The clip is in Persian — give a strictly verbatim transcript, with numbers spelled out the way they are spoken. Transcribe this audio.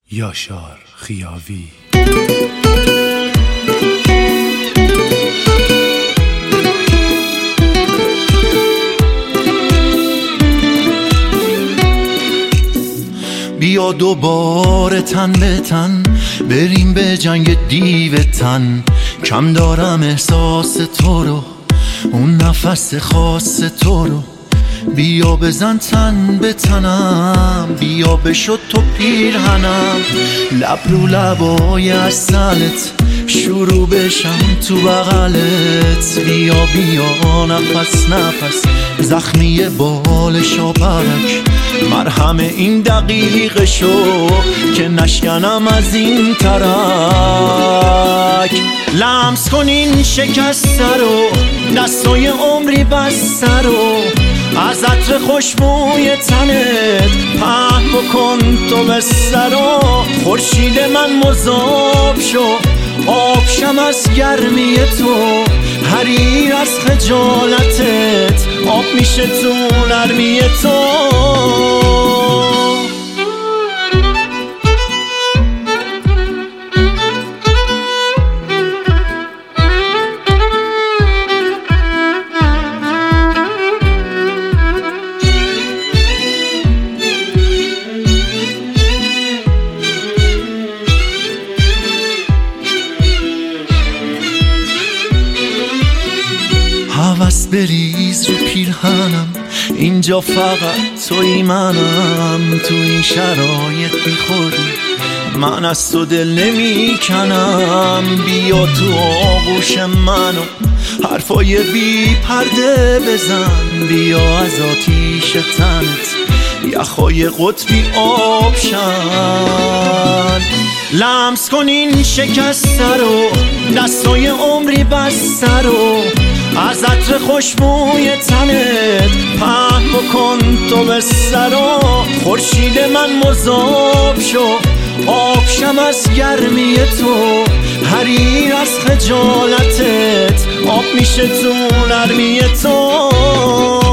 یاشار خیاوی. بیا دوباره تن به تن بریم به جنگ دیو تن، کم دارم احساس تو رو، اون نفس خاص تو رو. بیا بزن تن به تنم، بیا بشد تو پیرهنم، لب رو لبای اصلت شروع بشم تو بغلت. بیا بیا نفس نفس زخمی بال شاپرک، مرهم این دقیقه شو که نشکنم از این ترک. لمس کن این شکسته رو، دستای عمری بسته رو، از عطر خوشبوی تنت پهن بکن تو بسته رو. خورشید من مذاب شو، آبشم از گرمی تو، حریر از خجالتت آب میشه تو نرمی تو. هوس بریز رو پیرهنم، اینجا فقط توی منم. تو این شرایط بیخوری من از تو دل نمی کنم. بیا تو آغوش منو حرفای بی پرده بزن، بیا از آتیش تنت یخای قطبی آب شن. لمس کن این شکسته رو، دستای عمری بسته رو، از عطر خوشبوی تنت پهن بکن تو بسته رو. خورشید من مذاب شو، آبشم از گرمی تو، حریر از خجالتت آب میشه تو نرمی تو.